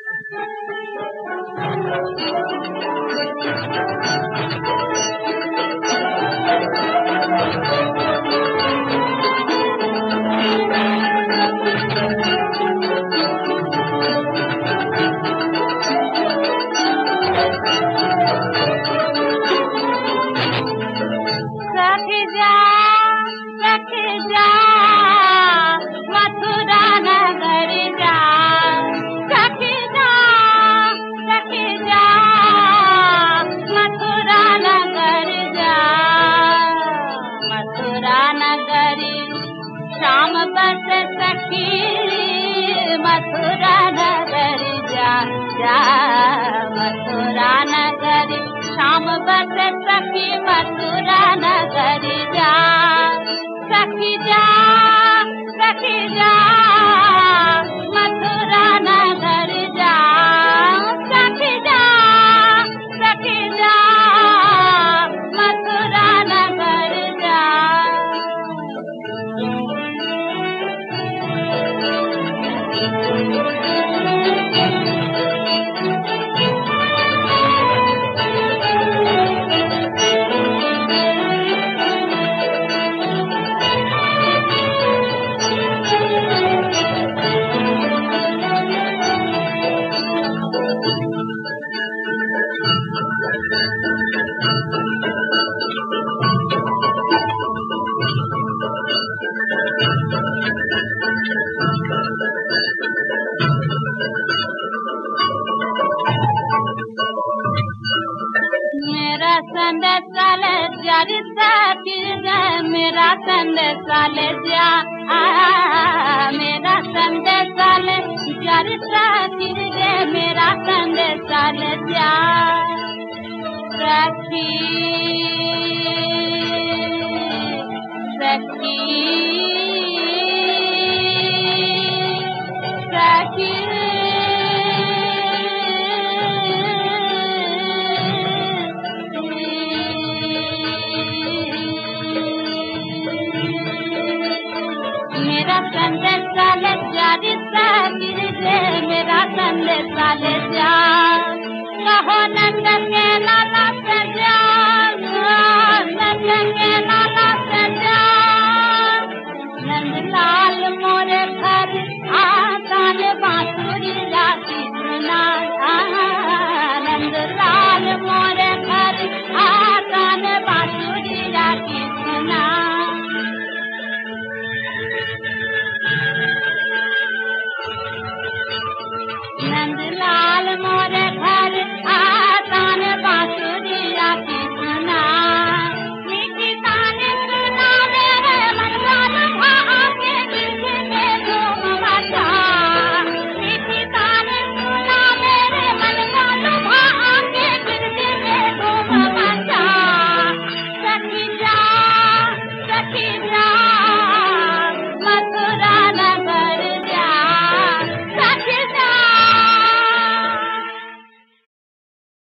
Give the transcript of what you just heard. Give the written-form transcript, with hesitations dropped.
मथुरा नगर जा, सख जा, सख जा, मथुरा नगर जा, मथुरा नगरी शाम बस सखी, मथुरा नगरी जा, जा, मथुरा नगरी शाम बस सखी, मथुरा नगरी जा, सखी जा, सखी जा, मथुरा नगर जा, सखी जा, सखी जा, मथुरा नगर जा। मेरा संदेशाल जारी साकिर मेरा संदेशाल जा, मेरा संदेशाल जारी साकिर मेरा संदेशाल जा, सखी सखी सखी मेरा संदेशाल जारी साकिर मेरा संदेशाल जा।